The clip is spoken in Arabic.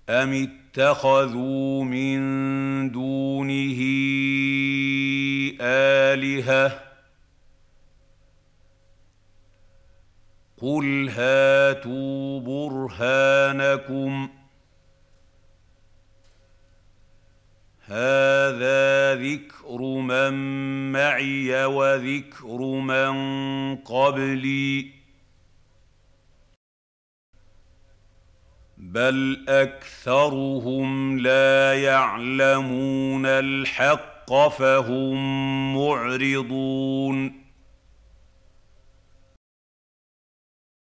أَمِ اتَّخَذُوا مِن دُونِهِ آلِهَةً ۖ قُلْ هَاتُوا بُرْهَانَكُمْ ۖ هَٰذَا ذِكْرُ مَن مَّعِيَ وَذِكْرُ مَن قَبْلِي ۗ بَلْ أَكْثَرُهُمْ لَا يَعْلَمُونَ الْحَقَّ فَهُم مُّعْرِضُونَ